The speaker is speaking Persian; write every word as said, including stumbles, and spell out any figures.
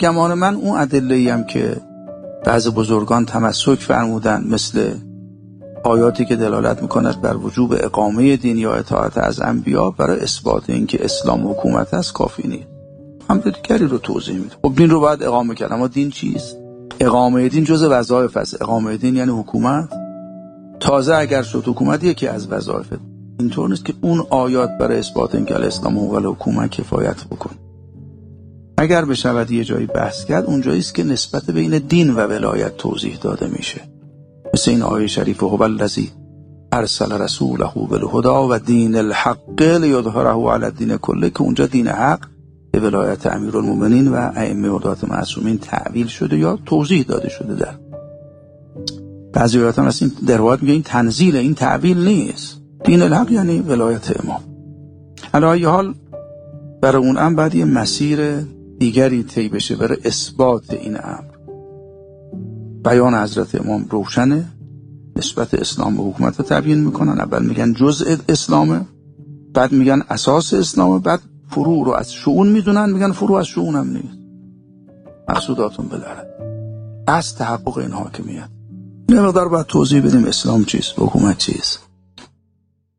گمان من اون ادله‌ای هم که بعضی بزرگان تمسک فرمودن، مثل آیاتی که دلالت میکند بر وجوب اقامه دین یا اطاعت از انبیا، برای اثبات اینکه اسلام حکومت است کافی نیست. هم دیگری رو توضیح میده. خب دین رو باید اقامه کرد، اما دین چیست؟ اقامه دین جز وظایف است. اقامه دین یعنی حکومت. تازه اگر شد حکومت یکی از وظایف. اینطور نیست که اون آیات برای اثبات اینکه الاسلام هو الحکومه کفایت بکنه. اگر بشود یه جایی بحث کرد، اون جایی است که نسبت بین دین و ولایت توضیح داده میشه. مثل این آیه شریف هو الذی ارسل رسوله بالهدی و دین الحق لیظهره علی الدین کله، که اونجا دین حق به ولایت امیرالمومنین و ائمه هدات معصومین تعویل شده یا توضیح داده شده. در بعضی آیات هم هست در روایت میگه این تنزیل، این تعویل نیست. دین الحق یعنی ولایت امام. علی ای حال برای اون هم بعد یه مسیر دیگری طی بشه برای اثبات این امر. بیان حضرت امام روشنه، نسبت اسلام به حکومت رو تبیین میکنن. اول میگن جزء اسلامه، بعد میگن اساس اسلامه، بعد فروع رو از شؤون میدونن، میگن فروع از شؤون هم نیست. مقصوداتون بالعرض از تحقق این حاکمیت. یه مقدار باید توضیح بدیم اسلام چیست، حکومت چیست.